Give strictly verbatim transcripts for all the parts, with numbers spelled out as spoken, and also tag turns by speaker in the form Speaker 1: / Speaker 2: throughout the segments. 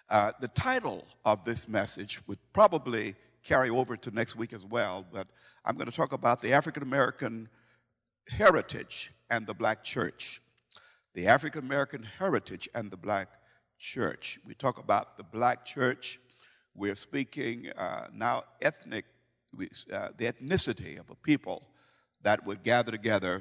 Speaker 1: Uh, the title of this message would probably carry over to next week as well, but I'm going to talk about the African American heritage and the black church. The African American heritage and the black church. We talk about the black church. We're speaking uh, now ethnic, uh, the ethnicity of a people that would gather together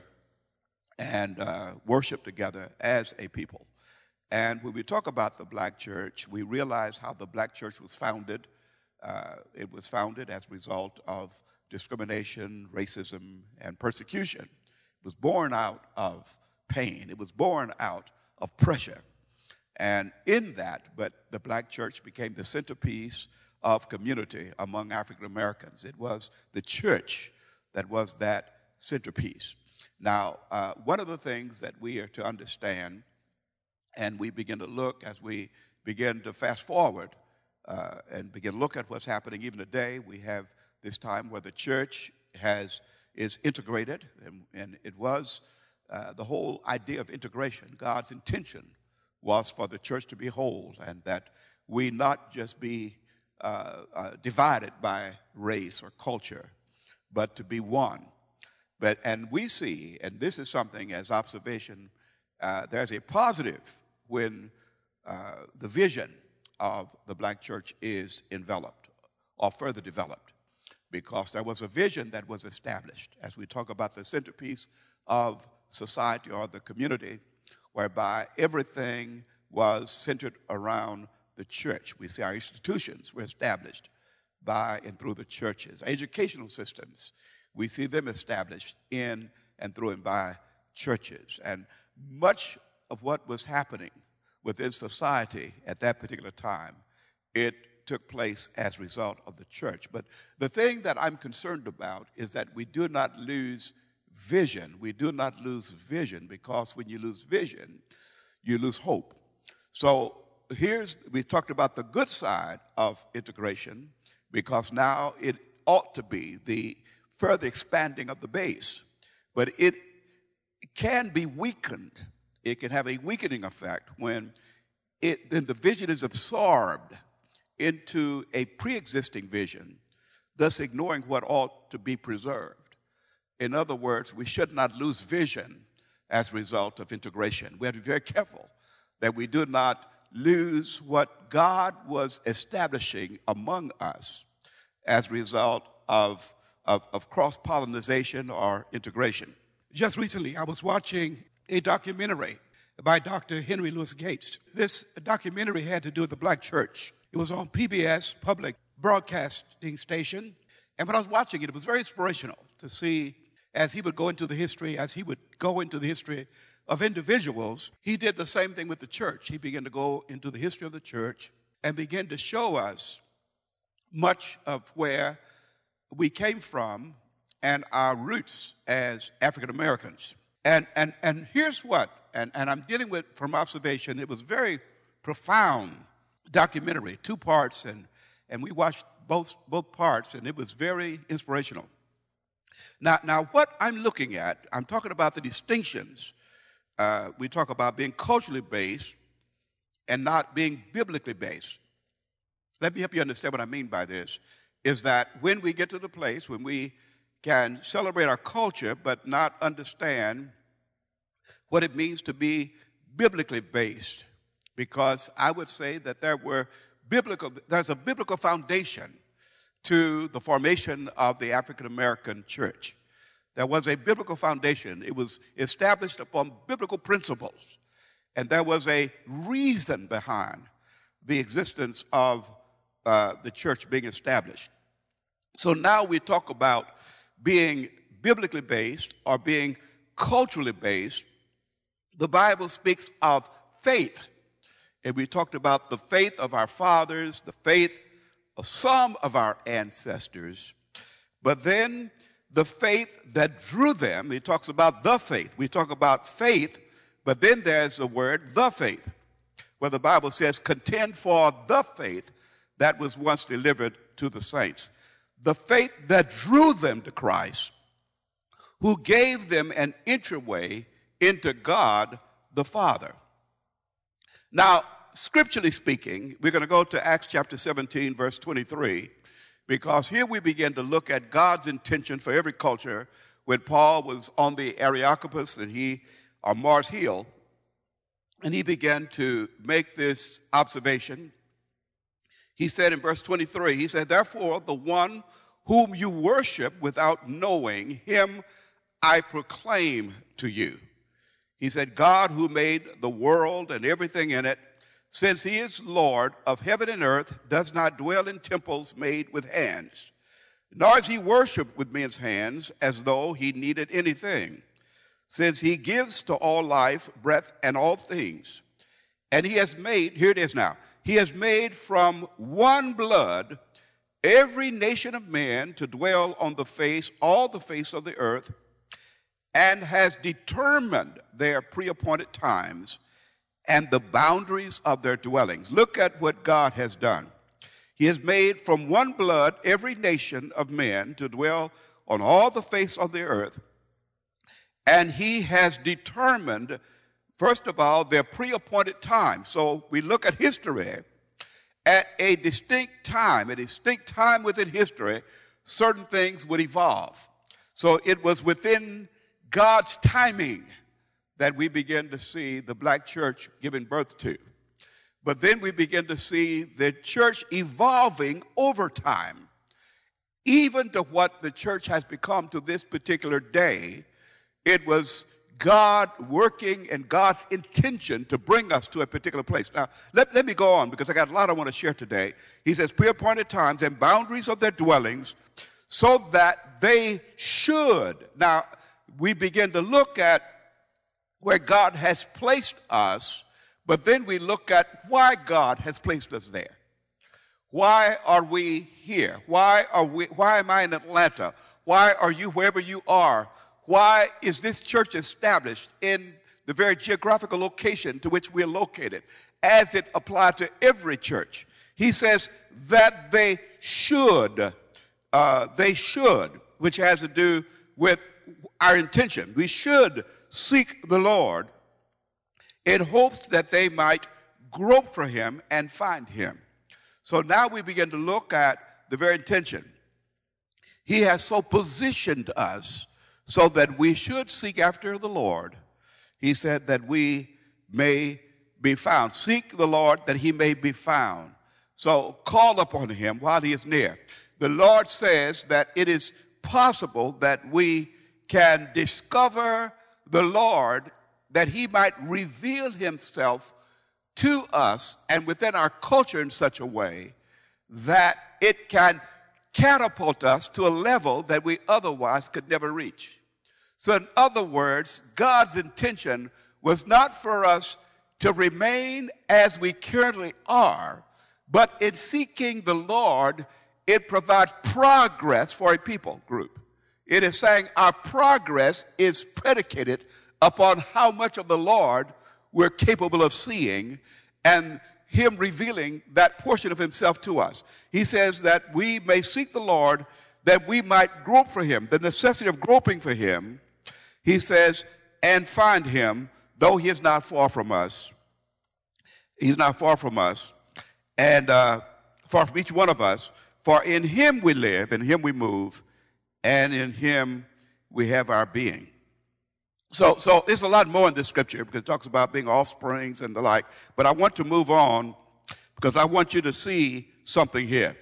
Speaker 1: and uh, worship together as a people. And when we talk about the black church, we realize how the black church was founded. Uh, it was founded as a result of discrimination, racism, and persecution. It was born out of pain. It was born out of pressure. And in that, but the black church became the centerpiece of community among African Americans. It was the church that was that centerpiece. Now, uh, one of the things that we are to understand, and we begin to look as we begin to fast forward uh, and begin to look at what's happening even today, we have this time where the church has is integrated, and, and it was uh, the whole idea of integration. God's intention was for the church to be whole, and that we not just be uh, uh, divided by race or culture, but to be one. But and we see, and this is something as observation, uh, there's a positive when uh, the vision of the black church is enveloped or further developed, because there was a vision that was established as we talk about the centerpiece of society or the community, whereby everything was centered around the church. We see our institutions were established by and through the churches. Educational systems, we see them established in and through and by churches. And much of what was happening within society at that particular time, it took place as a result of the church. But the thing that I'm concerned about is that we do not lose vision. We do not lose vision, because when you lose vision, you lose hope. So here's, we talked about the good side of integration, because now it ought to be the further expanding of the base. But it can be weakened. It can have a weakening effect when it, then the vision is absorbed into a pre-existing vision, thus ignoring what ought to be preserved. In other words, we should not lose vision as a result of integration. We have to be very careful that we do not lose what God was establishing among us as a result of, of, of cross-pollination or integration. Just recently, I was watching a documentary by Doctor Henry Louis Gates. This documentary had to do with the black church. It was on P B S, public broadcasting station. And when I was watching it, it was very inspirational to see, as he would go into the history, as he would go into the history of individuals, he did the same thing with the church. He began to go into the history of the church and began to show us much of where we came from and our roots as African Americans. And, and, and here's what, and, and I'm dealing with from observation, it was very profound documentary, two parts, and, and we watched both, both parts, and it was very inspirational. Now, now, what I'm looking at, I'm talking about the distinctions. Uh, we talk about being culturally based and not being biblically based. Let me help you understand what I mean by this, is that when we get to the place when we can celebrate our culture but not understand what it means to be biblically based, because I would say that there were biblical, there's a biblical foundation to the formation of the African American church. There was a biblical foundation. It was established upon biblical principles. And there was a reason behind the existence of uh, the church being established. So now we talk about being biblically based or being culturally based. The Bible speaks of faith. And we talked about the faith of our fathers, the faith of some of our ancestors, but then the faith that drew them. He talks about the faith. We talk about faith, but then there's the word the faith, where the Bible says, contend for the faith that was once delivered to the saints. The faith that drew them to Christ, who gave them an entryway into God the Father. Now, scripturally speaking, we're going to go to Acts chapter seventeen, verse twenty-three, because here we begin to look at God's intention for every culture. When Paul was on the Areopagus and he, or Mars Hill, and he began to make this observation. He said in verse twenty-three, he said, therefore, the one whom you worship without knowing, him I proclaim to you. He said, God who made the world and everything in it, since he is Lord of heaven and earth, does not dwell in temples made with hands, nor is he worshipped with men's hands as though he needed anything, since he gives to all life, breath, and all things. And he has made, here it is now, he has made from one blood every nation of men to dwell on the face, all the face of the earth, and has determined their pre-appointed times and the boundaries of their dwellings. Look at what God has done. He has made from one blood every nation of men to dwell on all the face of the earth, and he has determined, first of all, their pre-appointed time. So we look at history. At a distinct time, a distinct time within history, certain things would evolve. So it was within God's timing that we begin to see the black church giving birth to. But then we begin to see the church evolving over time, even to what the church has become to this particular day. It was God working and God's intention to bring us to a particular place. Now, let, let me go on because I got a lot I want to share today. He says, pre-appointed times and boundaries of their dwellings, so that they should. Now, we begin to look at where God has placed us, but then we look at why God has placed us there. Why are we here? Why are we, why am I in Atlanta? Why are you wherever you are? Why is this church established in the very geographical location to which we are located, as it applied to every church? He says that they should, uh, they should, which has to do with our intention. We should seek the Lord in hopes that they might grope for him and find him. So now we begin to look at the very intention. He has so positioned us so that we should seek after the Lord. He said that we may be found. Seek the Lord that he may be found. So call upon him while he is near. The Lord says that it is possible that we can discover the Lord, that he might reveal himself to us and within our culture in such a way that it can catapult us to a level that we otherwise could never reach. So in other words, God's intention was not for us to remain as we currently are, but in seeking the Lord, it provides progress for a people group. It is saying our progress is predicated upon how much of the Lord we're capable of seeing and him revealing that portion of himself to us. He says that we may seek the Lord, that we might grope for him, the necessity of groping for him. He says, and find him, though he is not far from us. He's not far from us, and uh, far from each one of us. For in him we live, in him we move, and in him we have our being. So, so there's a lot more in this scripture because it talks about being offsprings and the like. But I want to move on because I want you to see something here.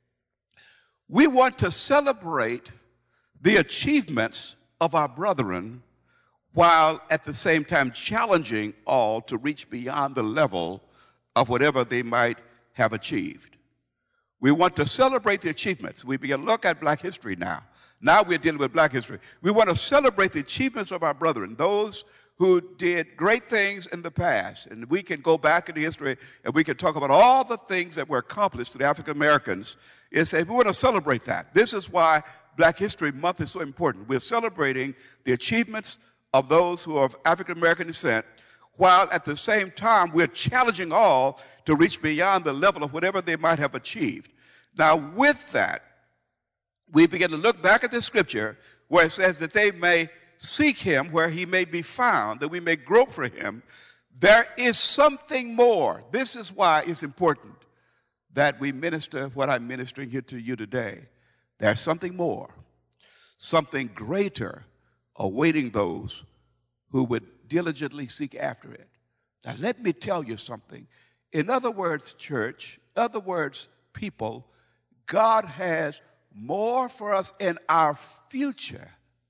Speaker 1: We want to celebrate the achievements of our brethren while at the same time challenging all to reach beyond the level of whatever they might have achieved. We want to celebrate the achievements. We begin to look at black history now. Now we're dealing with black history. We want to celebrate the achievements of our brethren, those who did great things in the past. And we can go back into history and we can talk about all the things that were accomplished to the African Americans. And say, we want to celebrate that. This is why Black History Month is so important. We're celebrating the achievements of those who are of African American descent, while at the same time we're challenging all to reach beyond the level of whatever they might have achieved. Now with that, we begin to look back at the scripture where it says that they may seek him where he may be found, that we may grope for him, There is something more. This is why it's important that we minister what I'm ministering here to you today. There's something more, something greater awaiting those who would diligently seek after it. Now, let me tell you something. In other words, church, in other words, people, God has more for us in our future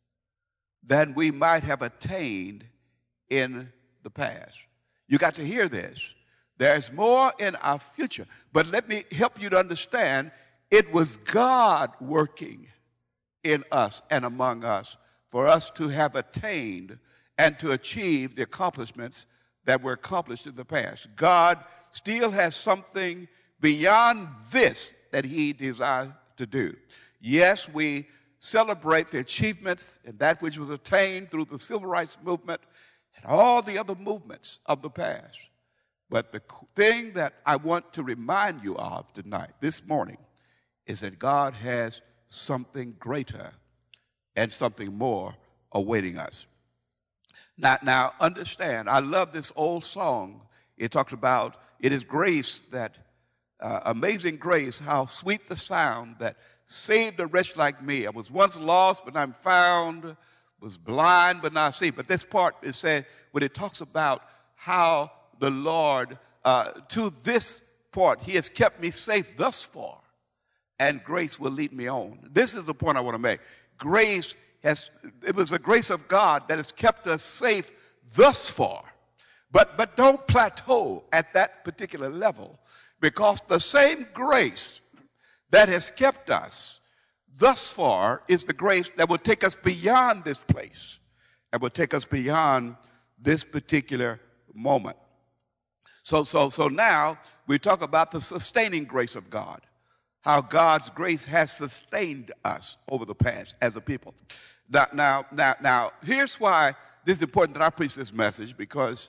Speaker 1: than we might have attained in the past. You got to hear this. There's more in our future. But let me help you to understand, it was God working in us and among us for us to have attained and to achieve the accomplishments that were accomplished in the past. God still has something beyond this that he desires to do. Yes, we celebrate the achievements and that which was attained through the civil rights movement and all the other movements of the past. But the thing that I want to remind you of tonight, this morning, is that God has something greater and something more awaiting us. Now, now understand, I love this old song. It talks about, it is grace that, uh, amazing grace, how sweet the sound that saved a wretch like me. I was once lost, but I'm found, was blind, but now I see. But this part is said, when it talks about how the Lord, uh, to this part, he has kept me safe thus far, and grace will lead me on. This is the point I want to make. Grace has, it was the grace of God that has kept us safe thus far. But, but don't plateau at that particular level, because the same grace that has kept us thus far is the grace that will take us beyond this place and will take us beyond this particular moment. So, so, so now we talk about the sustaining grace of God, how God's grace has sustained us over the past as a people. Now, now, now, now here's why this is important that I preach this message, because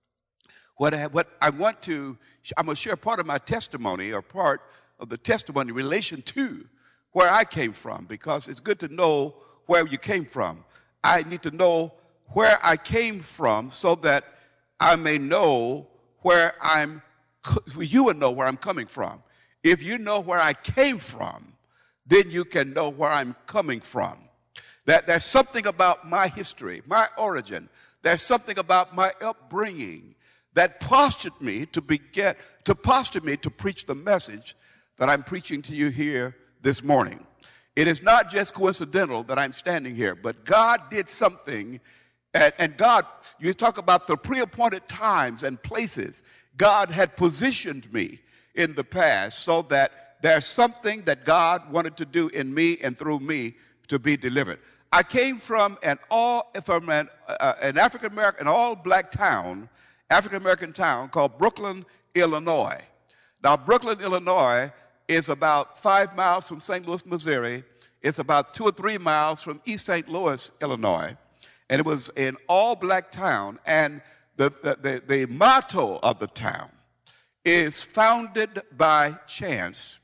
Speaker 1: what I, what I want to, I'm going to share part of my testimony, or part of the testimony in relation to where I came from, because it's good to know where you came from. I need to know where I came from so that I may know where I'm, you will know where I'm coming from. If you know where I came from, then you can know where I'm coming from. That there's something about my history, my origin, there's something about my upbringing that postured me to begin, to posture me to preach the message that I'm preaching to you here this morning. It is not just coincidental that I'm standing here, but God did something. And, and God, you talk about the pre-appointed times and places. God had positioned me in the past so that there's something that God wanted to do in me and through me to be delivered. I came from an all from an, uh, an African American, an all black town, African American town called Brooklyn, Illinois. Now, Brooklyn, Illinois is about five miles from Saint Louis, Missouri. It's about two or three miles from East Saint Louis, Illinois. And it was an all-black town, and the, the, the, the motto of the town is founded by chance,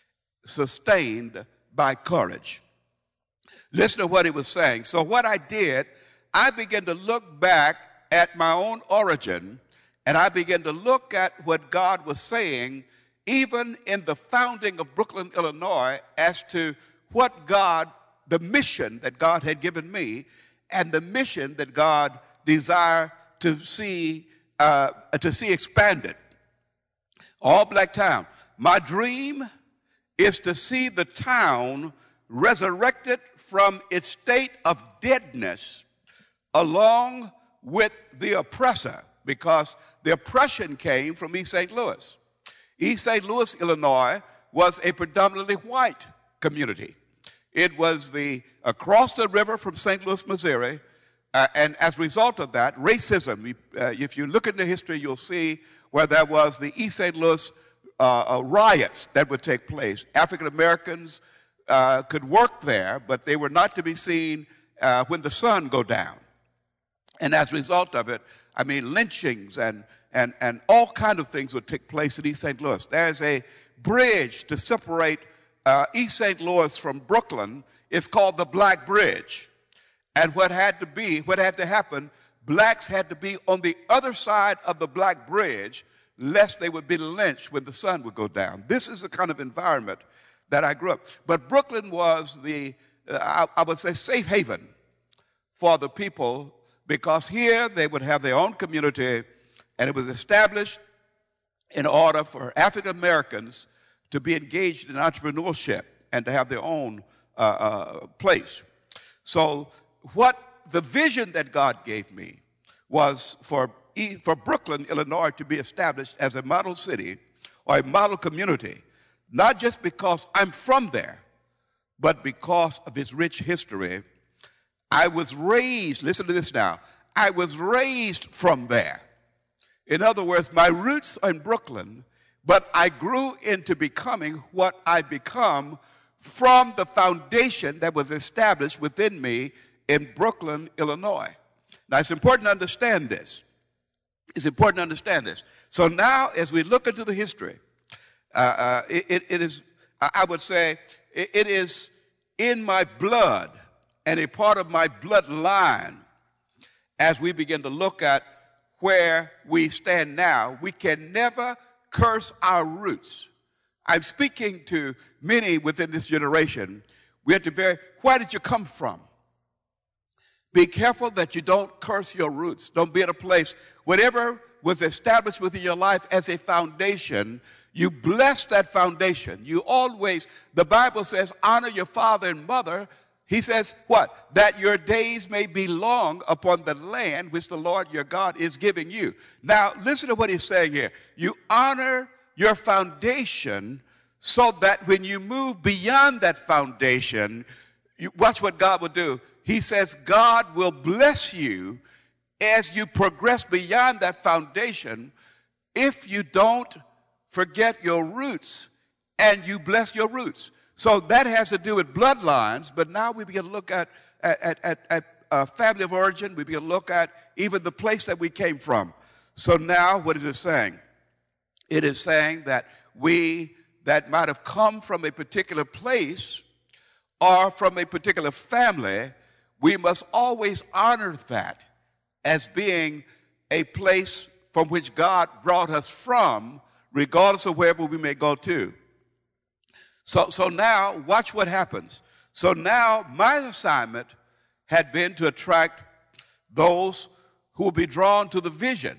Speaker 1: sustained by courage. Listen to what he was saying. So what I did, I began to look back at my own origin, and I began to look at what God was saying, even in the founding of Brooklyn, Illinois, as to what God, the mission that God had given me, and the mission that God desired to see uh, to see expanded. All black town. My dream is to see the town resurrected from its state of deadness along with the oppressor, because the oppression came from East Saint Louis. East Saint Louis, Illinois, was a predominantly white community. It was the across the river from Saint Louis, Missouri, uh, and as a result of that, racism. Uh, if you look into history, you'll see where there was the East Saint Louis uh, uh, riots that would take place. African Americans uh, could work there, but they were not to be seen uh, when the sun go down. And as a result of it, I mean, lynchings and and and all kind of things would take place in East Saint Louis. There's a bridge to separate Uh, East Saint Louis from Brooklyn. Is called the Black Bridge. And what had to be, what had to happen, blacks had to be on the other side of the black bridge lest they would be lynched when the sun would go down. This is the kind of environment that I grew up. But Brooklyn was the, uh, I, I would say, safe haven for the people, because here they would have their own community, and it was established in order for African Americans to be engaged in entrepreneurship and to have their own uh, uh, place. So what the vision that God gave me was for, for Brooklyn, Illinois, to be established as a model city or a model community, not just because I'm from there, but because of its rich history. I was raised, listen to this now, I was raised from there. In other words, my roots are in Brooklyn, but I grew into becoming what I become from the foundation that was established within me in Brooklyn, Illinois. Now, it's important to understand this. It's important to understand this. So now, as we look into the history, uh, uh, it, it is, I would say, it, it is in my blood and a part of my bloodline as we begin to look at where we stand now. We can never curse our roots. I'm speaking to many within this generation. We have to very, where did you come from? Be careful that you don't curse your roots. Don't be at a place, whatever was established within your life as a foundation, you bless that foundation. You always, the Bible says, honor your father and mother. He says, what? That your days may be long upon the land which the Lord your God is giving you. Now, listen to what he's saying here. You honor your foundation so that when you move beyond that foundation, you, watch what God will do. He says God will bless you as you progress beyond that foundation if you don't forget your roots and you bless your roots. So that has to do with bloodlines, but now we begin to look at, at, at, at uh, family of origin. We begin to look at even the place that we came from. So now what is it saying? It is saying that we that might have come from a particular place or from a particular family, we must always honor that as being a place from which God brought us from, regardless of wherever we may go to. So, so now, watch what happens. So now, my assignment had been to attract those who will be drawn to the vision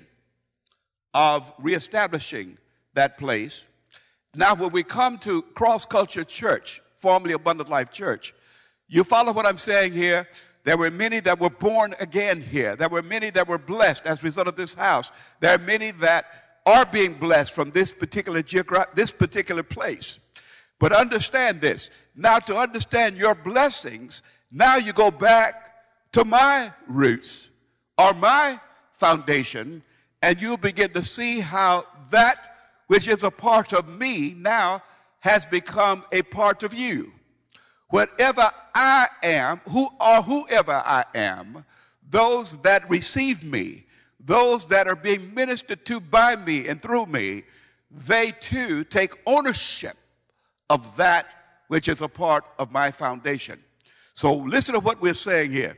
Speaker 1: of reestablishing that place. Now, when we come to Cross Culture Church, formerly Abundant Life Church, you follow what I'm saying here? There were many that were born again here. There were many that were blessed as a result of this house. There are many that are being blessed from this particular geogra- this particular place. But understand this. Now, to understand your blessings, now you go back to my roots or my foundation, and you'll begin to see how that which is a part of me now has become a part of you. Whatever I am, who or whoever I am, those that receive me, those that are being ministered to by me and through me, they too take ownership of that which is a part of my foundation. So listen to what we're saying here.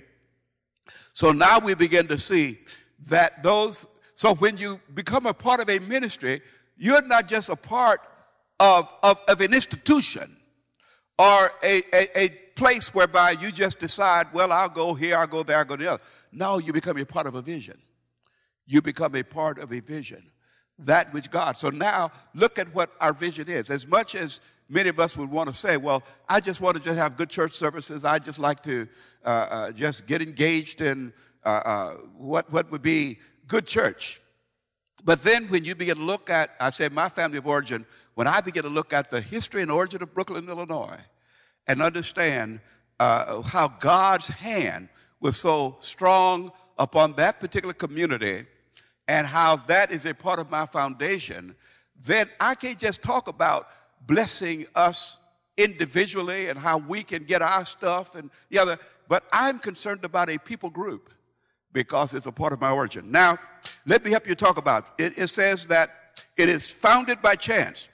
Speaker 1: So now we begin to see that those, so when you become a part of a ministry, you're not just a part of, of, of an institution or a, a, a place whereby you just decide, well, I'll go here, I'll go there, I'll go there. No, you become a part of a vision. You become a part of a vision, that which God. So now look at what our vision is. As much as many of us would want to say, well, I just want to just have good church services. I just like to uh, uh, just get engaged in uh, uh, what, what would be good church. But then when you begin to look at, I say my family of origin, when I begin to look at the history and origin of Brooklyn, Illinois, and understand uh, how God's hand was so strong upon that particular community and how that is a part of my foundation, then I can't just talk about blessing us individually and how we can get our stuff and the other, but I'm concerned about a people group because it's a part of my origin. Now, let me help you talk about it. It says that it is founded by chance.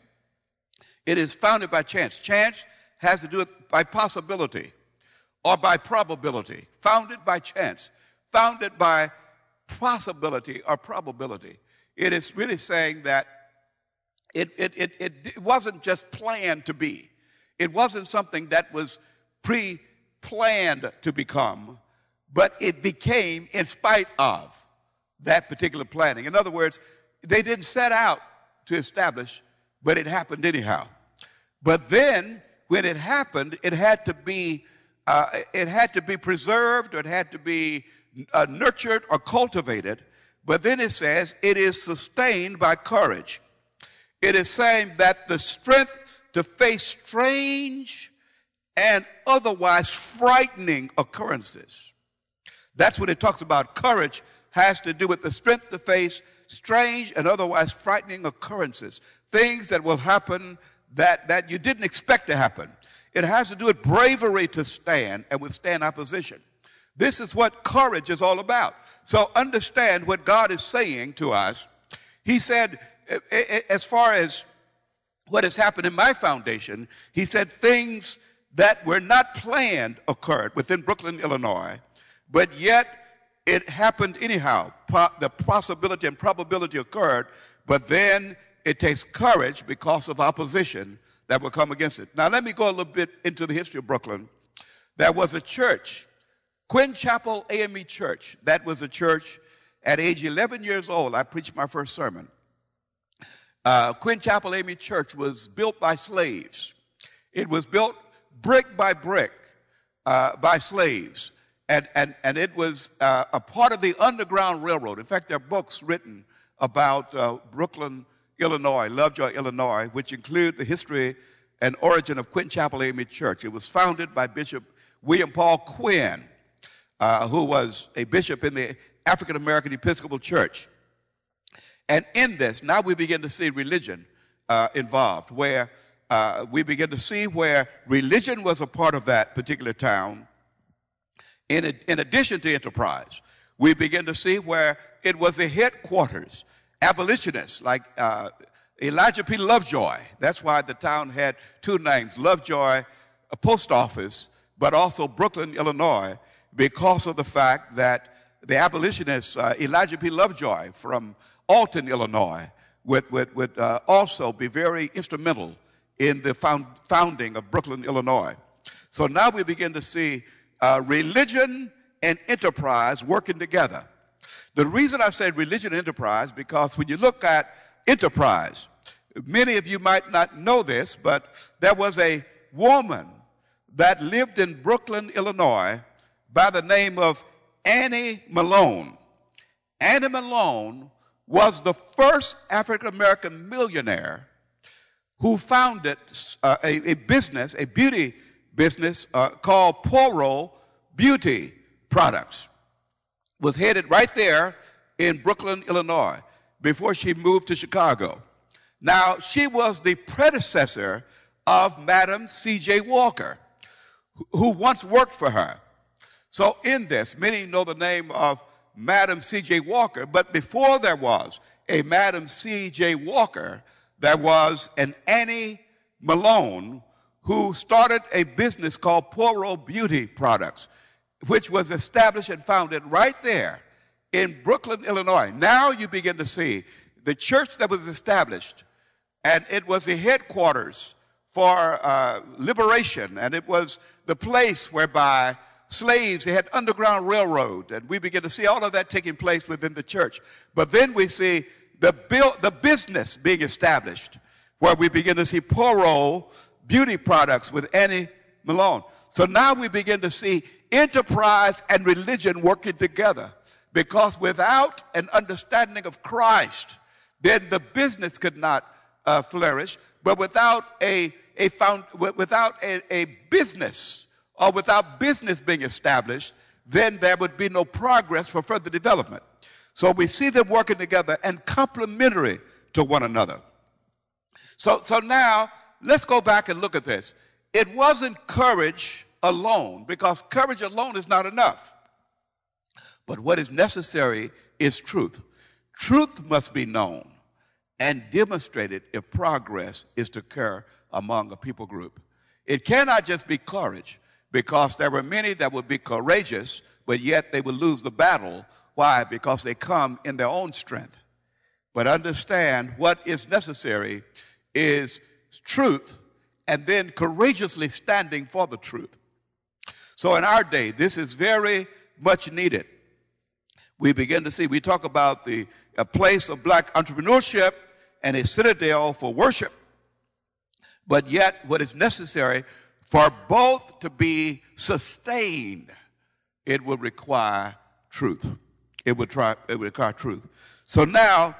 Speaker 1: It is founded by chance. Chance has to do with by possibility or by probability. Founded by chance. Founded by possibility or probability. It is really saying that it, it, it, it, it wasn't just planned to be. It wasn't something that was pre-planned to become, but it became in spite of that particular planning. In other words, they didn't set out to establish, but it happened anyhow. But then, when it happened, it had to be, uh, it had to be preserved, or it had to be uh, nurtured or cultivated. But then it says it is sustained by courage. It is saying that the strength to face strange and otherwise frightening occurrences. That's what it talks about. Courage has to do with the strength to face strange and otherwise frightening occurrences, things that will happen that, that you didn't expect to happen. It has to do with bravery to stand and withstand opposition. This is what courage is all about. So understand what God is saying to us. He said, as far as what has happened in my foundation, he said things that were not planned occurred within Brooklyn, Illinois, but yet it happened anyhow. The possibility and probability occurred, but then it takes courage because of opposition that will come against it. Now, let me go a little bit into the history of Brooklyn. There was a church, Quinn Chapel A M E Church. That was a church at age eleven years old. I preached my first sermon. Uh, Quinn Chapel A M E Church was built by slaves. It was built brick by brick uh, by slaves. And, and, and it was uh, a part of the Underground Railroad. In fact, there are books written about uh, Brooklyn, Illinois, Lovejoy, Illinois, which include the history and origin of Quinn Chapel A M E Church. It was founded by Bishop William Paul Quinn, uh, who was a bishop in the African American Episcopal Church. And in this, now we begin to see religion uh, involved, where uh, we begin to see where religion was a part of that particular town. In, a, in addition to enterprise, we begin to see where it was the headquarters, abolitionists like uh, Elijah P. Lovejoy. That's why the town had two names, Lovejoy, a post office, but also Brooklyn, Illinois, because of the fact that the abolitionist uh, Elijah P. Lovejoy from Alton, Illinois, would, would, would uh, also be very instrumental in the found, founding of Brooklyn, Illinois. So now we begin to see uh, religion and enterprise working together. The reason I say religion and enterprise, because when you look at enterprise, many of you might not know this, but there was a woman that lived in Brooklyn, Illinois, by the name of Annie Malone. Annie Malone was the first African-American millionaire who founded uh, a, a business, a beauty business uh, called Poirot Beauty Products. Was headed right there in Brooklyn, Illinois, before she moved to Chicago. Now, she was the predecessor of Madam C J Walker, who once worked for her. So in this, many know the name of Madam C J Walker, but before there was a Madam C J Walker, there was an Annie Malone who started a business called Poirot Beauty Products, which was established and founded right there in Brooklyn, Illinois. Now you begin to see the church that was established, and it was the headquarters for uh, liberation, and it was the place whereby slaves, they had Underground Railroad, and we begin to see all of that taking place within the church. But then we see the, build, the business being established, where we begin to see Poirot Beauty Products with Annie Malone. So now we begin to see enterprise and religion working together, because without an understanding of Christ, then the business could not uh, flourish. But without a, a found, without a, a business, or without business being established, then there would be no progress for further development. So we see them working together and complementary to one another. So, so now let's go back and look at this. It wasn't courage alone, because courage alone is not enough. But what is necessary is truth. Truth must be known and demonstrated if progress is to occur among a people group. It cannot just be courage, because there were many that would be courageous, but yet they would lose the battle Why? Because they come in their own strength. But understand what is necessary is truth, and then courageously standing for the truth. So in our day, this is very much needed. We begin to see, we talk about the a place of black entrepreneurship and a citadel for worship. But yet, what is necessary for both to be sustained, it will require truth. It would, try, it would require truth. So now,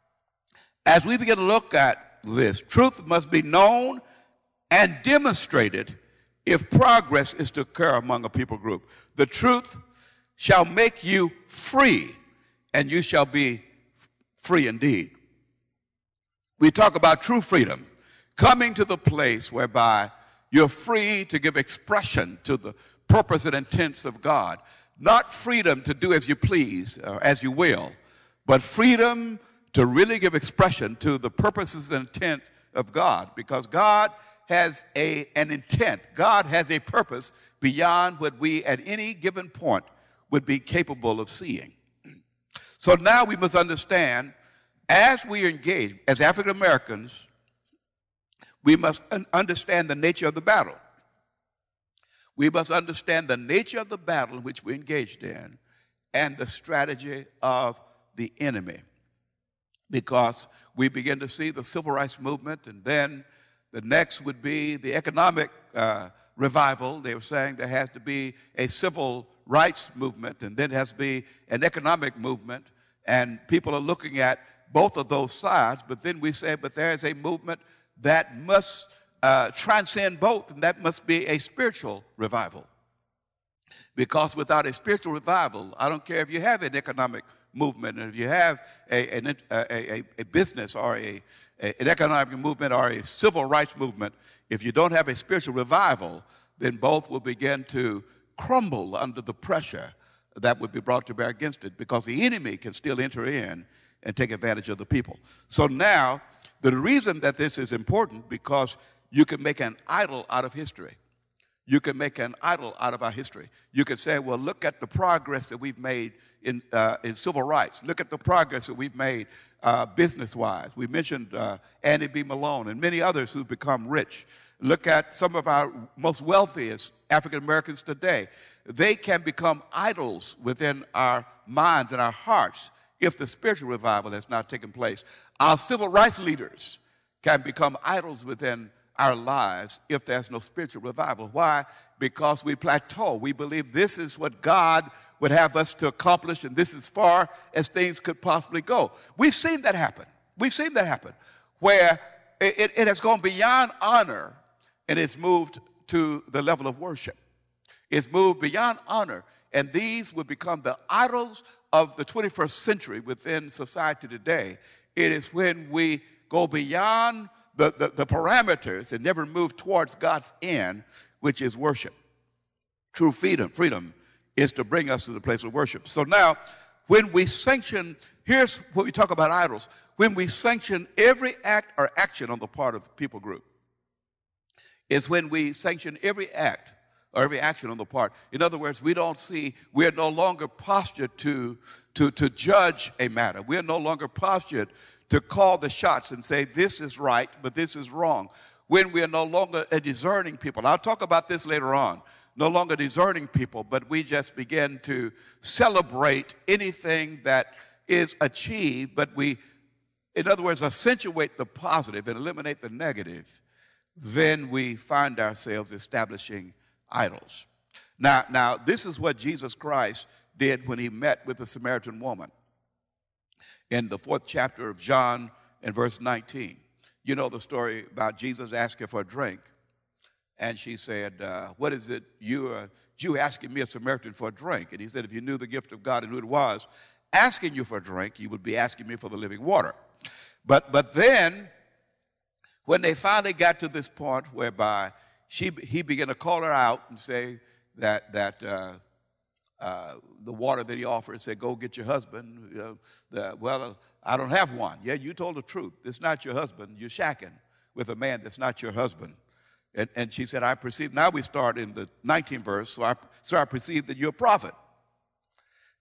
Speaker 1: as we begin to look at this, truth must be known and demonstrated if progress is to occur among a people group. The truth shall make you free, and you shall be free indeed. We talk about true freedom, coming to the place whereby you're free to give expression to the purpose and intents of God. Not freedom to do as you please, or as you will, but freedom to really give expression to the purposes and intent of God, because God has a, an intent. God has a purpose beyond what we at any given point would be capable of seeing. So now we must understand, as we engage as African Americans, we must un- understand the nature of the battle. We must understand the nature of the battle in which we're engaged in and the strategy of the enemy. Because we begin to see the civil rights movement, and then the next would be the economic uh, revival. They were saying there has to be a civil rights movement, and then there has to be an economic movement, and people are looking at both of those sides, but then we say, but there is a movement that must uh, transcend both, and that must be a spiritual revival. Because without a spiritual revival, I don't care if you have an economic movement, and if you have a, a, a, a business or a, a, an economic movement or a civil rights movement, if you don't have a spiritual revival, then both will begin to crumble under the pressure that would be brought to bear against it, because the enemy can still enter in and take advantage of the people. So now, the reason that this is important, because you can make an idol out of history. You can make an idol out of our history. You can say, well, look at the progress that we've made in, uh, in civil rights. Look at the progress that we've made uh, business-wise. We mentioned uh, Annie B. Malone and many others who've become rich. Look at some of our most wealthiest African Americans today. They can become idols within our minds and our hearts if the spiritual revival has not taken place. Our civil rights leaders can become idols within our lives if there's no spiritual revival. Why? Because we plateau. We believe this is what God would have us to accomplish, and this is as far as things could possibly go. We've seen that happen. We've seen that happen, where it, it has gone beyond honor, and it's moved to the level of worship. It's moved beyond honor, and these would become the idols of the twenty-first century within society today. It is when we go beyond the, the, the parameters and never move towards God's end, which is worship. True freedom, freedom is to bring us to the place of worship. So now, when we sanction, here's what we talk about idols. When we sanction every act or action on the part of the people group, is when we sanction every act or every action on the part. In other words, we don't see, we are no longer postured to, to, to judge a matter. We are no longer postured to call the shots and say, this is right, but this is wrong. When we are no longer a discerning people. I'll talk about this later on. No longer discerning people, but we just begin to celebrate anything that is achieved, but we, in other words, accentuate the positive and eliminate the negative. Then we find ourselves establishing idols. Now, now, this is what Jesus Christ did when he met with the Samaritan woman in the fourth chapter of John and verse nineteen. You know the story about Jesus asking for a drink, and she said, uh, what is it, you a Jew asking me, a Samaritan, for a drink? And he said, if you knew the gift of God and who it was asking you for a drink, you would be asking me for the living water. But, but then, when they finally got to this point whereby She, he began to call her out and say that, that uh, uh, the water that he offered, said, go get your husband. Uh, the, well, I don't have one. Yeah, you told the truth. It's not your husband. You're shacking with a man that's not your husband. And, and she said, I perceive. Now we start in the nineteenth verse. So I, so I perceive that you're a prophet.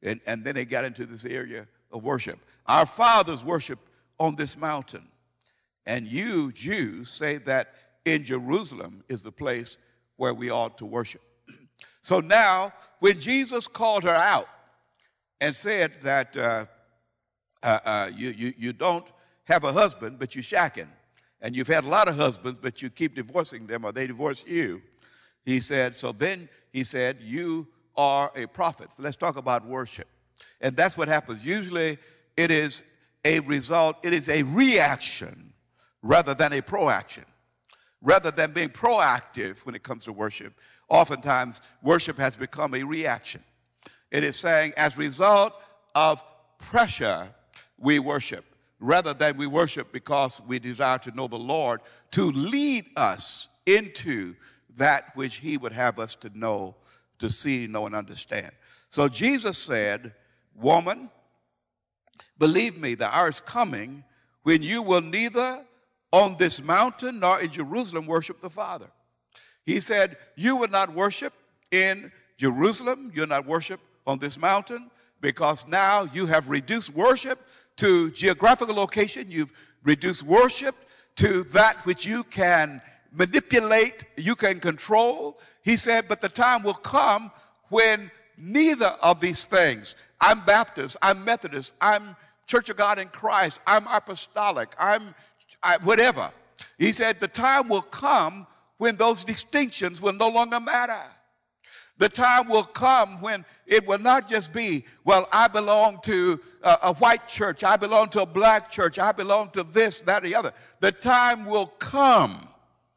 Speaker 1: And, and then they got into this area of worship. Our fathers worshiped on this mountain. And you, Jews, say that in Jerusalem is the place where we ought to worship. So now, when Jesus called her out and said that uh, uh, uh, you, you, you don't have a husband, but you're shacking, and you've had a lot of husbands, but you keep divorcing them or they divorce you, he said, so then he said, you are a prophet. So let's talk about worship. And that's what happens. Usually it is a result, it is a reaction rather than a proaction. Rather than being proactive when it comes to worship, oftentimes worship has become a reaction. It is saying, as a result of pressure, we worship, rather than we worship because we desire to know the Lord to lead us into that which he would have us to know, to see, know, and understand. So Jesus said, woman, believe me, the hour is coming when you will neither on this mountain nor in Jerusalem worship the Father. He said, you will not worship in Jerusalem, you'll not worship on this mountain, because now you have reduced worship to geographical location, you've reduced worship to that which you can manipulate, you can control. He said, but the time will come when neither of these things, I'm Baptist, I'm Methodist, I'm Church of God in Christ, I'm apostolic, I'm I, whatever. He said the time will come when those distinctions will no longer matter. The time will come when it will not just be, well, I belong to a, a white church, I belong to a black church, I belong to this, that, or the other. The time will come,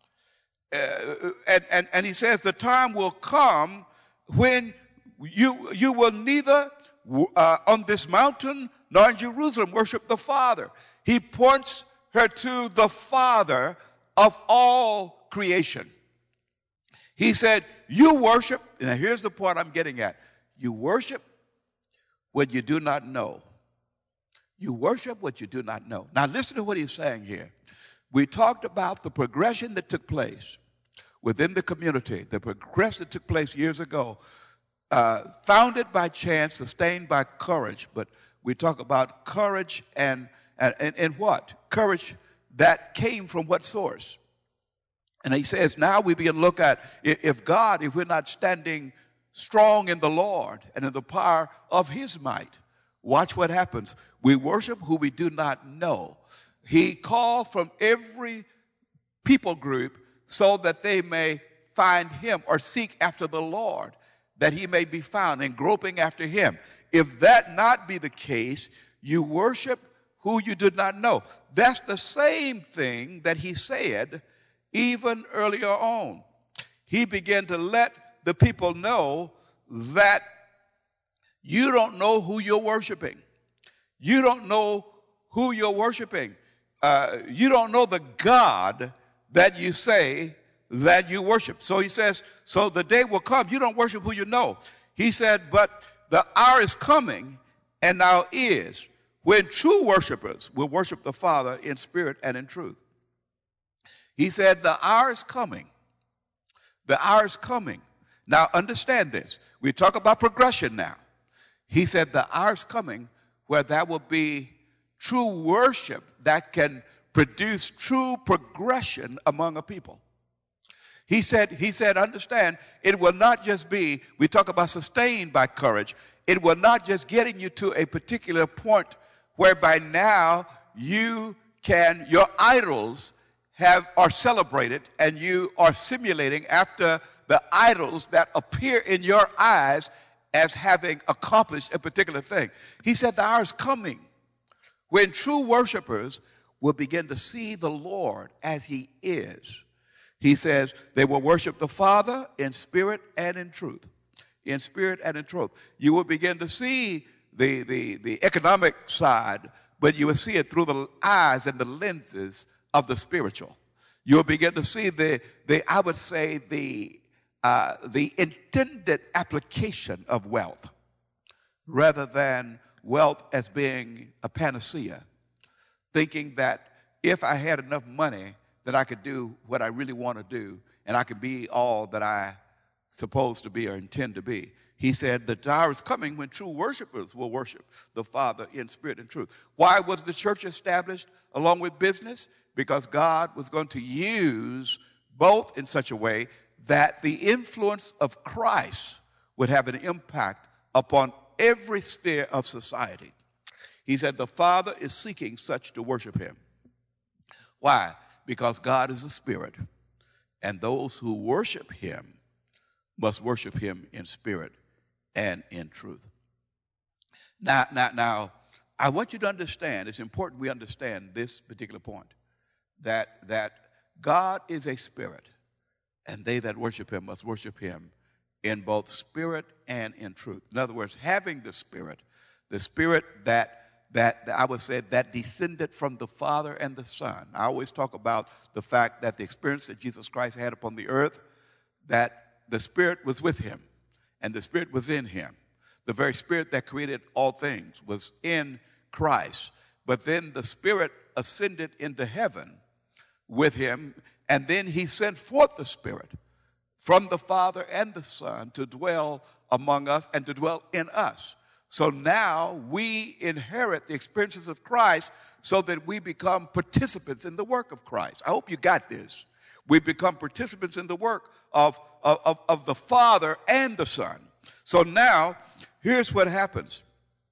Speaker 1: uh, and, and, and he says the time will come when you, you will neither uh, on this mountain nor in Jerusalem worship the Father. He points her to the Father of all creation. He said, you worship, and here's the point I'm getting at. You worship what you do not know. You worship what you do not know. Now listen to what he's saying here. We talked about the progression that took place within the community, the progression that took place years ago, uh, founded by chance, sustained by courage, but we talk about courage and And, and, and what? Courage that came from what source? And he says, now we begin to look at if God, if we're not standing strong in the Lord and in the power of his might, watch what happens. We worship who we do not know. He called from every people group so that they may find him or seek after the Lord, that he may be found, and groping after him. If that not be the case, you worship who you did not know. That's the same thing that he said even earlier on. He began to let the people know that you don't know who you're worshiping. You don't know who you're worshiping. Uh, you don't know the God that you say that you worship. So he says, so the day will come, you don't worship who you know. He said, but the hour is coming, and now is, when true worshipers will worship the Father in spirit and in truth. He said, the hour is coming. The hour is coming. Now, understand this. We talk about progression now. He said, the hour is coming where that will be true worship that can produce true progression among a people. He said, he said, understand, it will not just be, we talk about sustained by courage, it will not just getting you to a particular point whereby now you can, your idols have, are celebrated, and you are simulating after the idols that appear in your eyes as having accomplished a particular thing. He said the hour is coming when true worshipers will begin to see the Lord as he is. He says they will worship the Father in spirit and in truth. In spirit and in truth. You will begin to see the, the, the economic side, but you will see it through the eyes and the lenses of the spiritual. You'll begin to see the, the I would say, the, uh, the intended application of wealth, rather than wealth as being a panacea, thinking that if I had enough money that I could do what I really want to do, and I could be all that I supposed to be or intend to be. He said, the hour is coming when true worshipers will worship the Father in spirit and truth. Why was the church established along with business? Because God was going to use both in such a way that the influence of Christ would have an impact upon every sphere of society. He said the Father is seeking such to worship him. Why? Because God is a spirit, and those who worship him must worship him in spirit and in truth. Now, now, now, I want you to understand, it's important we understand this particular point, that, that God is a spirit, and they that worship him must worship him in both spirit and in truth. In other words, having the spirit, the spirit that, that, that I would say that descended from the Father and the Son. I always talk about the fact that the experience that Jesus Christ had upon the earth, that the Spirit was with him, and the Spirit was in him. The very Spirit that created all things was in Christ. But then the Spirit ascended into heaven with him, and then he sent forth the Spirit from the Father and the Son to dwell among us and to dwell in us. So now we inherit the experiences of Christ so that we become participants in the work of Christ. I hope you got this. We become participants in the work of, of, of the Father and the Son. So now, here's what happens.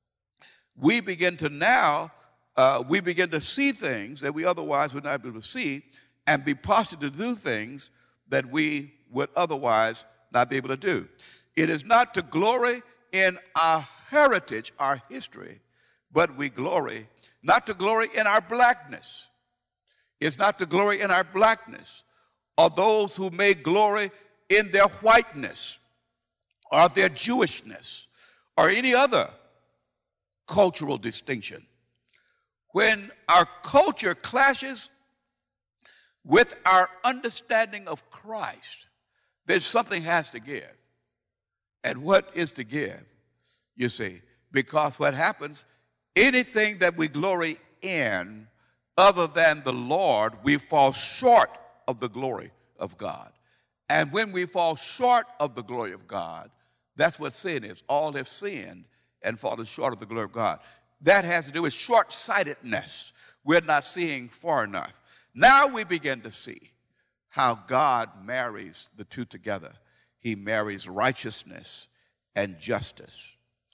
Speaker 1: We begin to now, uh, we begin to see things that we otherwise would not be able to see, and be postured to do things that we would otherwise not be able to do. It is not to glory in our heritage, our history, but we glory, not to glory in our blackness. It's not to glory in our blackness, or those who may glory in their whiteness, or their Jewishness, or any other cultural distinction. When our culture clashes with our understanding of Christ, then something has to give. And what is to give? You see, because what happens, anything that we glory in other than the Lord, we fall short of the glory of God. And when we fall short of the glory of God, that's what sin is. All have sinned and fallen short of the glory of God. That has to do with short-sightedness. We're not seeing far enough. Now we begin to see how God marries the two together. He marries righteousness and justice.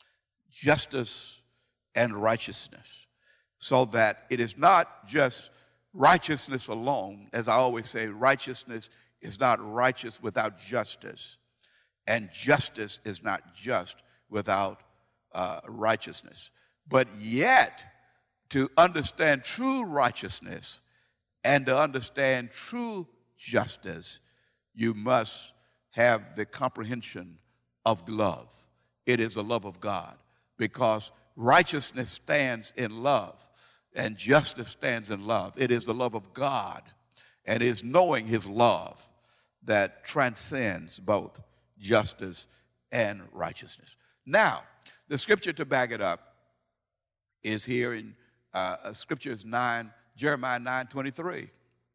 Speaker 1: Justice and righteousness. So that it is not just righteousness alone. As I always say, righteousness is not righteous without justice. And justice is not just without uh, righteousness. But yet, to understand true righteousness and to understand true justice, you must have the comprehension of love. It is the love of God, because righteousness stands in love and justice stands in love. It is the love of God, and it is knowing his love that transcends both justice and righteousness. Now, the scripture to back it up is here in uh, scriptures nine, Jeremiah nine twenty-three.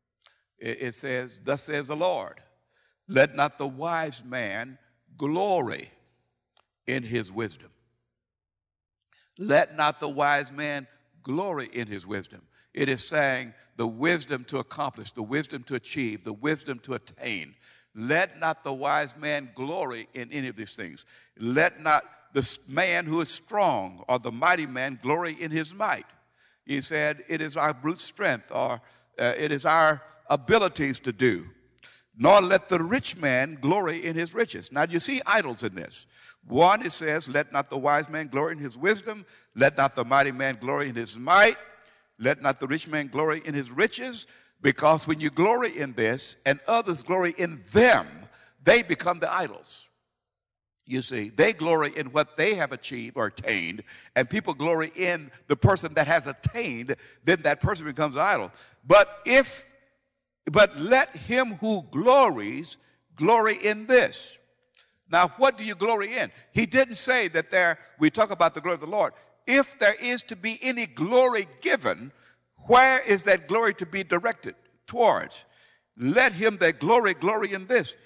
Speaker 1: It, it says, "Thus says the Lord, let not the wise man glory in his wisdom." Let not the wise man glory in his wisdom. It is saying the wisdom to accomplish, the wisdom to achieve, the wisdom to attain. Let not the wise man glory in any of these things. Let not the man who is strong or the mighty man glory in his might. He said, it is our brute strength, or uh, it is our abilities to do. Nor let the rich man glory in his riches. Now, you see idols in this. One, it says, let not the wise man glory in his wisdom. Let not the mighty man glory in his might. Let not the rich man glory in his riches. Because when you glory in this and others glory in them, they become the idols. You see, they glory in what they have achieved or attained, and people glory in the person that has attained, then that person becomes an idol. But if, but let him who glories glory in this. Now, what do you glory in? He didn't say that there, we talk about the glory of the Lord. If there is to be any glory given, where is that glory to be directed towards? Let him that glory, glory in this,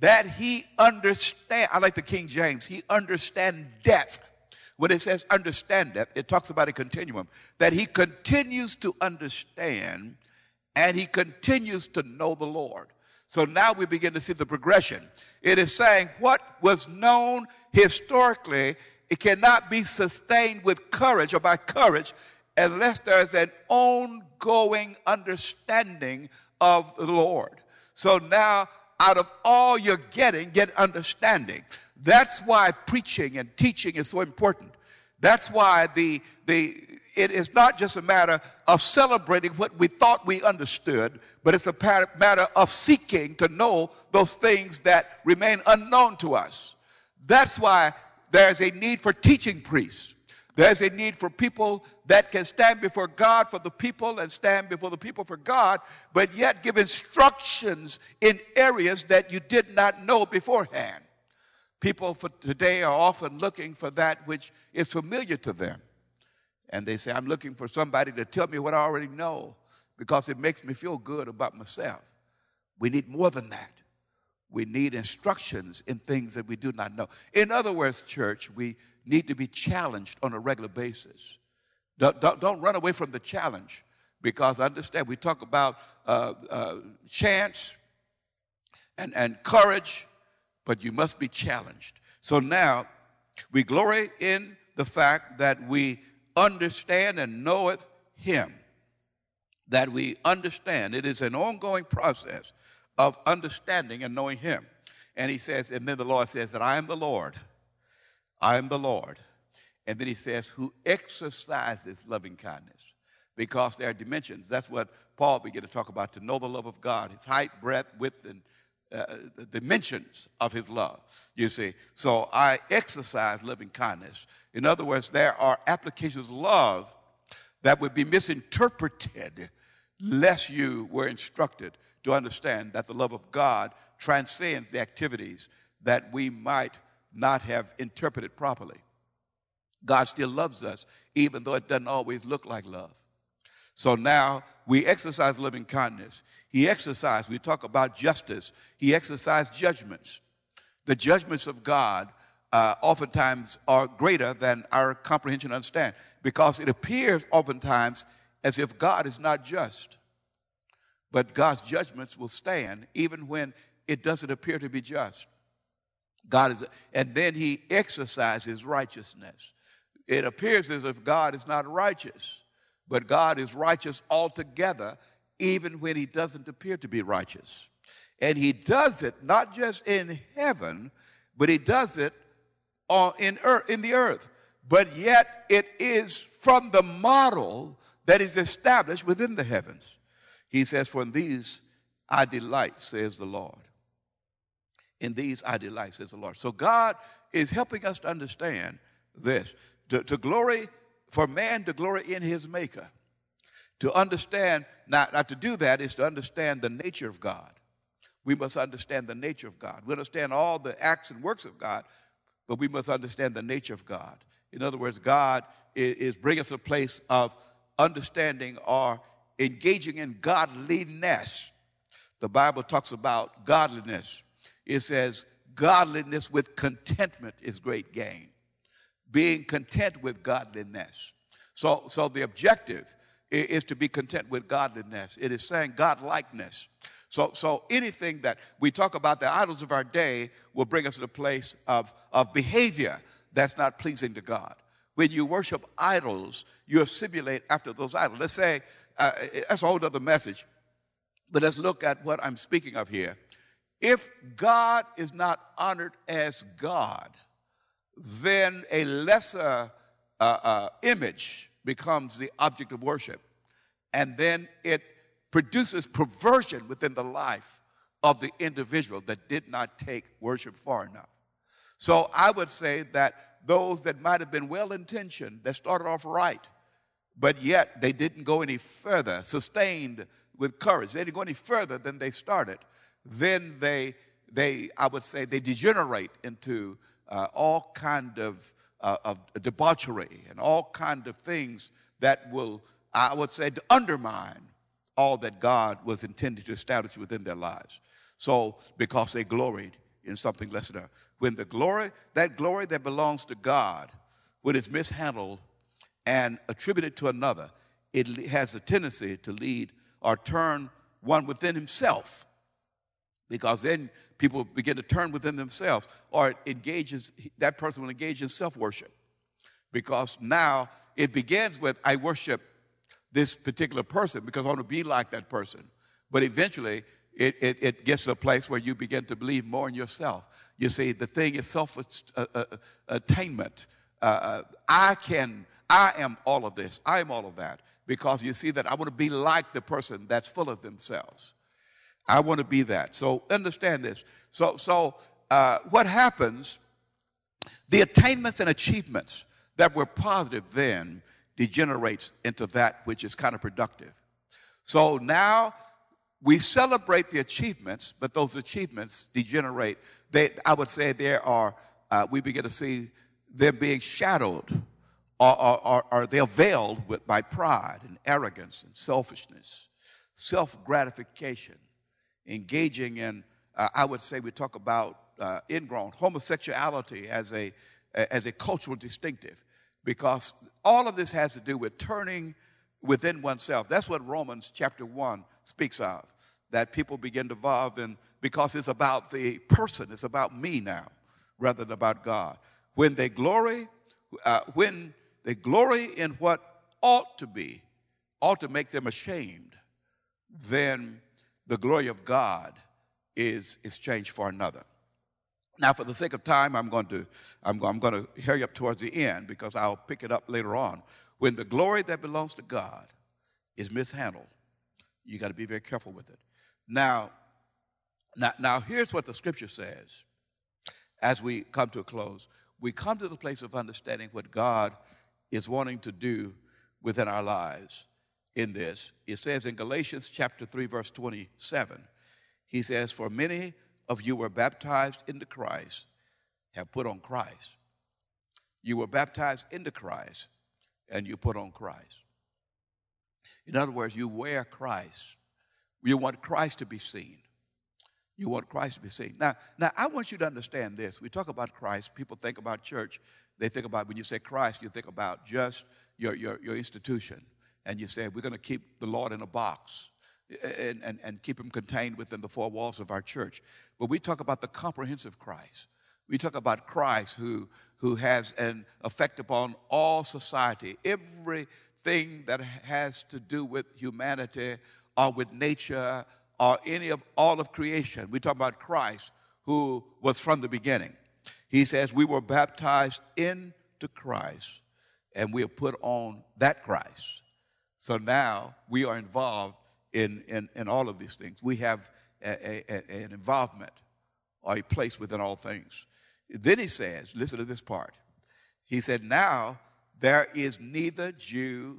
Speaker 1: that he understand. I like the King James. He understandeth. When it says understandeth, it talks about a continuum. That he continues to understand and he continues to know the Lord. So now we begin to see the progression. It is saying what was known historically, it cannot be sustained with courage or by courage unless there is an ongoing understanding of the Lord. So now, out of all you're getting, get understanding. That's why preaching and teaching is so important. That's why the, the, it is not just a matter of celebrating what we thought we understood, but it's a matter of seeking to know those things that remain unknown to us. That's why there's a need for teaching priests. There's a need for people that can stand before God for the people and stand before the people for God, but yet give instructions in areas that you did not know beforehand. People for today are often looking for that which is familiar to them. And they say, I'm looking for somebody to tell me what I already know because it makes me feel good about myself. We need more than that. We need instructions in things that we do not know. In other words, church, we need to be challenged on a regular basis. Don't, don't, don't run away from the challenge, because understand, we talk about uh, uh, chance and, and courage, but you must be challenged. So now we glory in the fact that we understand and knoweth him, that we understand. It is an ongoing process of understanding and knowing him. And he says, and then the Lord says that I am the Lord. I am the Lord. And then he says, who exercises loving kindness. Because there are dimensions. That's what Paul began to talk about, to know the love of God, his height, breadth, width, and uh, the dimensions of his love, you see. So I exercise loving kindness. In other words, there are applications of love that would be misinterpreted lest you were instructed to understand that the love of God transcends the activities that we might not have interpreted properly. God still loves us, even though it doesn't always look like love. So now we exercise loving kindness. He exercised, we talk about justice. He exercised judgments. The judgments of God uh, oftentimes are greater than our comprehension and understand, because it appears oftentimes as if God is not just. But God's judgments will stand even when it doesn't appear to be just. God is, and then he exercises righteousness. It appears as if God is not righteous, but God is righteous altogether, even when he doesn't appear to be righteous. And he does it not just in heaven, but he does it on, in, earth, in the earth. But yet it is from the model that is established within the heavens. He says, for in these I delight, says the Lord. In these I delight, says the Lord. So God is helping us to understand this. To, to glory, for man to glory in his maker. To understand, not, not to do that is to understand the nature of God. We must understand the nature of God. We understand all the acts and works of God, but we must understand the nature of God. In other words, God is, is bringing us to a place of understanding or engaging in godliness. The Bible talks about godliness. It says, godliness with contentment is great gain. Being content with godliness. So, so the objective is, is to be content with godliness. It is saying God-likeness. So, so anything that we talk about, the idols of our day, will bring us to a place of, of behavior that's not pleasing to God. When you worship idols, you assimilate after those idols. Let's say, uh, that's a whole other message. But let's look at what I'm speaking of here. If God is not honored as God, then a lesser uh, uh, image becomes the object of worship. And then it produces perversion within the life of the individual that did not take worship far enough. So I would say that those that might have been well-intentioned, that started off right, but yet they didn't go any further, sustained with courage. They didn't go any further than they started. Then they, they I would say, they degenerate into uh, all kind of, uh, of debauchery and all kind of things that will, I would say, to undermine all that God was intended to establish within their lives. So, because they gloried in something lesser known. When the glory, that glory that belongs to God, when it's mishandled and attributed to another, it has a tendency to lead or turn one within himself, because then people begin to turn within themselves, or it engages, that person will engage in self-worship, because now it begins with, I worship this particular person because I want to be like that person. But eventually, it, it, it gets to a place where you begin to believe more in yourself. You see, the thing is self-attainment. Uh, uh, I can, I am all of this. I am all of that. Because you see that I want to be like the person that's full of themselves. I want to be that. So understand this. So, so uh, what happens, the attainments and achievements that were positive then degenerates into that which is counterproductive. So now we celebrate the achievements, but those achievements degenerate. They, I would say there are, uh, we begin to see them being shadowed, or, or, or, or they're veiled with, by pride and arrogance and selfishness, self-gratification, engaging in, uh, I would say we talk about uh, ingrown homosexuality as a, as a cultural distinctive, because all of this has to do with turning within oneself. That's what Romans chapter one speaks of, that people begin to evolve in, because it's about the person, it's about me now, rather than about God. When they glory, uh, when they glory in what ought to be, ought to make them ashamed, then the glory of God is, is changed for another. Now, for the sake of time, I'm going to I'm, I'm going to hurry up towards the end, because I'll pick it up later on. When the glory that belongs to God is mishandled, you got to be very careful with it. Now, now, now, here's what the Scripture says. As we come to a close, we come to the place of understanding what God is wanting to do within our lives in this. It says in Galatians chapter three, verse twenty-seven, he says, "For many of you were baptized into Christ, have put on Christ." You were baptized into Christ, and you put on Christ. In other words, you wear Christ. You want Christ to be seen. You want Christ to be seen. Now, now, I want you to understand this. We talk about Christ. People think about church. They think about, when you say Christ, you think about just your, your, your institution. And you say, we're going to keep the Lord in a box and, and, and keep him contained within the four walls of our church. But we talk about the comprehensive Christ. We talk about Christ who, who has an effect upon all society. Everything that has to do with humanity or with nature or any of all of creation. We talk about Christ who was from the beginning. He says we were baptized into Christ and we have put on that Christ. So now we are involved in, in, in all of these things. We have a, a, an involvement or a place within all things. Then he says, listen to this part. He said, now there is neither Jew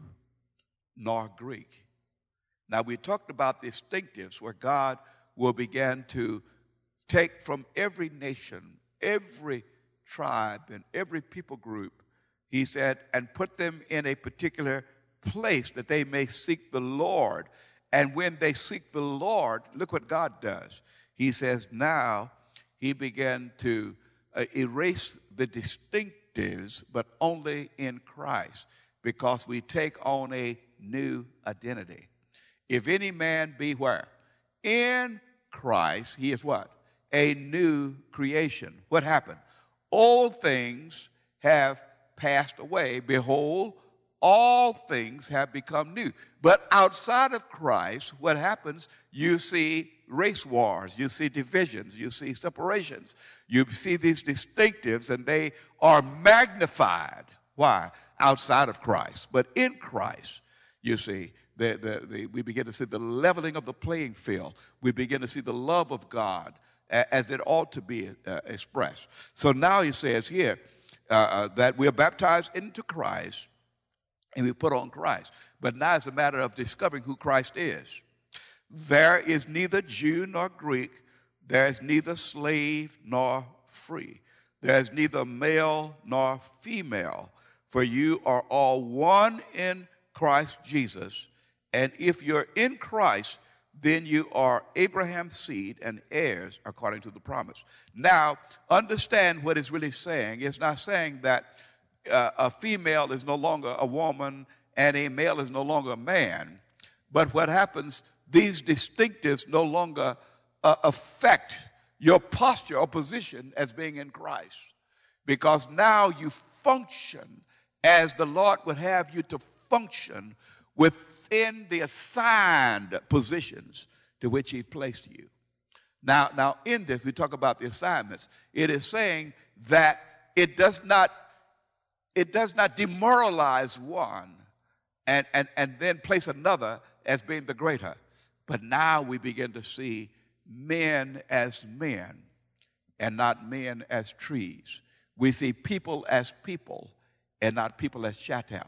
Speaker 1: nor Greek. Now we talked about distinctives where God will begin to take from every nation, every tribe, and every people group, he said, and put them in a particular place that they may seek the Lord. And when they seek the Lord, look what God does. He says, now he began to uh, erase the distinctives, but only in Christ, because we take on a new identity. If any man be where? In Christ, he is what? A new creation. What happened? Old things have passed away. Behold, all things have become new. But outside of Christ, what happens? You see race wars, you see divisions, you see separations, you see these distinctives, and they are magnified. Why? Outside of Christ. But in Christ, you see, the, the, the, we begin to see the leveling of the playing field. We begin to see the love of God as it ought to be uh, expressed. So now he says here uh, uh, that we are baptized into Christ and we put on Christ. But now it's a matter of discovering who Christ is. There is neither Jew nor Greek. There is neither slave nor free. There is neither male nor female. For you are all one in Christ Jesus. And if you're in Christ, then you are Abraham's seed and heirs according to the promise. Now, understand what it's really saying. It's not saying that uh, a female is no longer a woman and a male is no longer a man. But what happens, these distinctives no longer uh, affect your posture or position as being in Christ. Because now you function as the Lord would have you to function within the assigned positions to which He placed you. Now, now in this, we talk about the assignments. It is saying that it does not, it does not demoralize one and, and, and then place another as being the greater. But now we begin to see men as men and not men as trees. We see people as people and not people as chattel.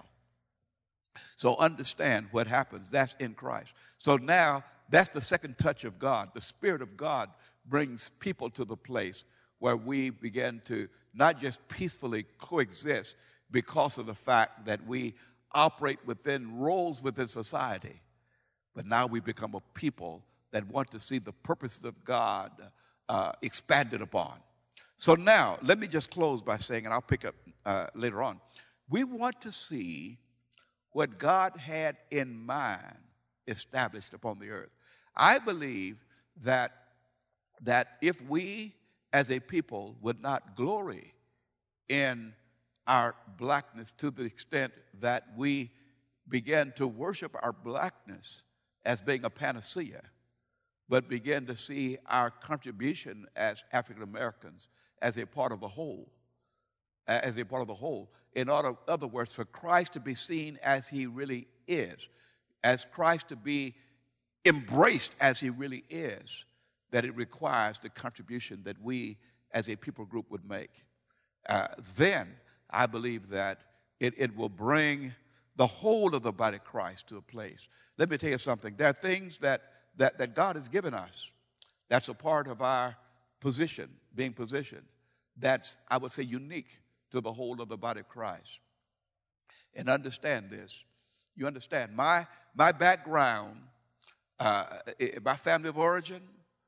Speaker 1: So understand what happens. That's in Christ. So now that's the second touch of God. The Spirit of God brings people to the place where we begin to not just peacefully coexist because of the fact that we operate within roles within society, but now we become a people that want to see the purposes of God uh, expanded upon. So now, let me just close by saying, and I'll pick up uh, later on, we want to see what God had in mind established upon the earth. I believe that, that if we as a people would not glory in our blackness to the extent that we begin to worship our blackness as being a panacea, but begin to see our contribution as African Americans as a part of the whole, as a part of the whole. In other, other words, for Christ to be seen as He really is, as Christ to be embraced as He really is, that it requires the contribution that we as a people group would make. Uh, then I believe that it, it will bring the whole of the body of Christ to a place. Let me tell you something. There are things that, that, that God has given us that's a part of our position, being positioned, that's, I would say, unique to the whole of the body of Christ. And understand this. You understand, my, my background, uh, my family of origin,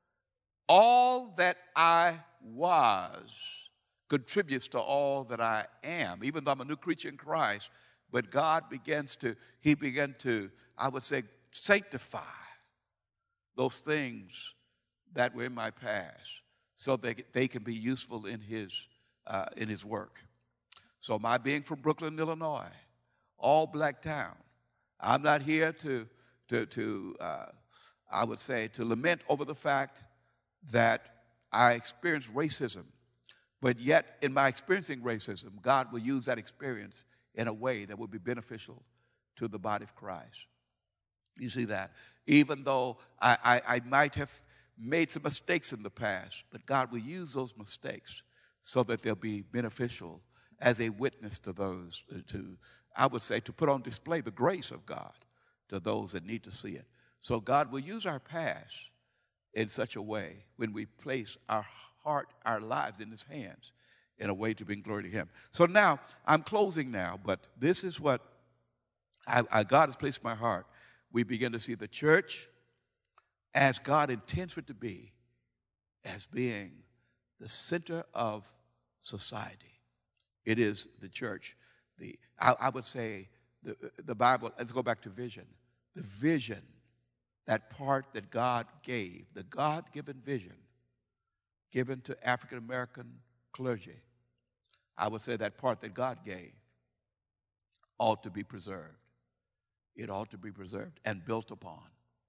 Speaker 1: all that I was contributes to all that I am, even though I'm a new creature in Christ. But God begins to, He began to, I would say, sanctify those things that were in my past so that they can be useful in His, uh, in His work. So my being from Brooklyn, Illinois, all black town, I'm not here to, to, to uh, I would say, to lament over the fact that I experienced racism. But yet, in my experiencing racism, God will use that experience in a way that will be beneficial to the body of Christ. You see that? Even though I, I, I might have made some mistakes in the past, but God will use those mistakes so that they'll be beneficial as a witness to those, to, I would say, to put on display the grace of God to those that need to see it. So God will use our past in such a way when we place our heart, our lives in His hands in a way to bring glory to Him. So now, I'm closing now, but this is what I, I, God has placed in my heart. We begin to see the church as God intends for it to be, as being the center of society. It is the church. The I, I would say the, the Bible, let's go back to vision. The vision, that part that God gave, the God-given vision given to African American clergy, I would say that part that God gave ought to be preserved. It ought to be preserved and built upon.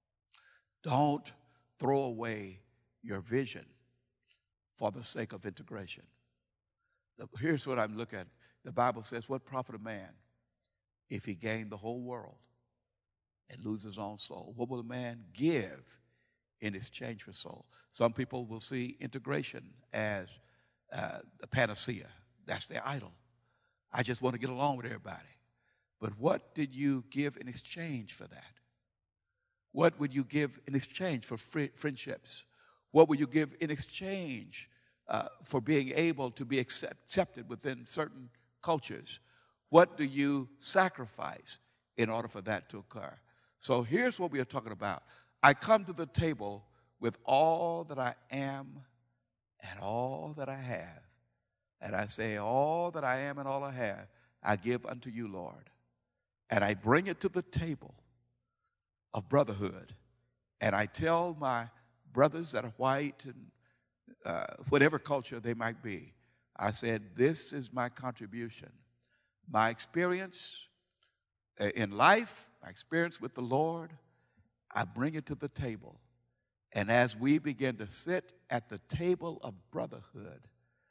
Speaker 1: Don't throw away your vision for the sake of integration. Here's what I'm looking at. The Bible says, what profit a man if he gain the whole world and lose his own soul? What will a man give in exchange for soul? Some people will see integration as uh, a panacea. That's their idol. I just want to get along with everybody. But what did you give in exchange for that? What would you give in exchange for fri- friendships? What would you give in exchange uh, for being able to be accept- accepted within certain cultures? What do you sacrifice in order for that to occur? So here's what we are talking about. I come to the table with all that I am and all that I have. And I say, all that I am and all I have, I give unto you, Lord. And I bring it to the table of brotherhood. And I tell my brothers that are white and uh, whatever culture they might be, I said, this is my contribution. My experience in life, my experience with the Lord, I bring it to the table. And as we begin to sit at the table of brotherhood,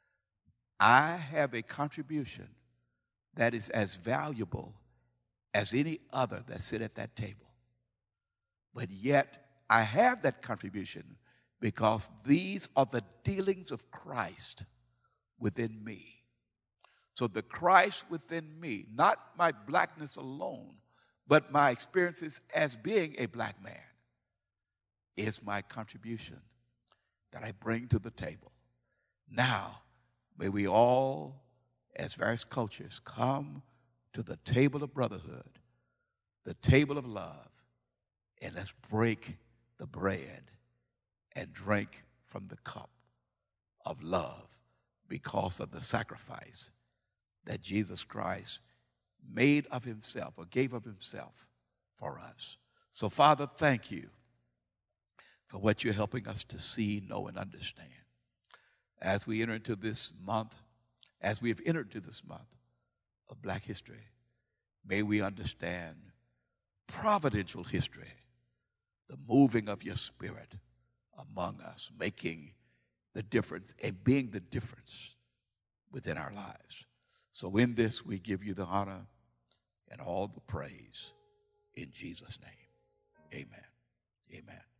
Speaker 1: I have a contribution that is as valuable as any other that sit at that table. But yet, I have that contribution because these are the dealings of Christ within me. So the Christ within me, not my blackness alone, but my experiences as being a black man, is my contribution that I bring to the table. Now, may we all, as various cultures, come to the table of brotherhood, the table of love, and let's break the bread and drink from the cup of love because of the sacrifice that Jesus Christ made of himself or gave of himself for us. So, Father, thank you for what you're helping us to see, know, and understand. As we enter into this month, as we have entered into this month of Black history, may we understand providential history, the moving of your Spirit among us, making the difference and being the difference within our lives. So in this, we give you the honor and all the praise in Jesus' name. Amen. Amen.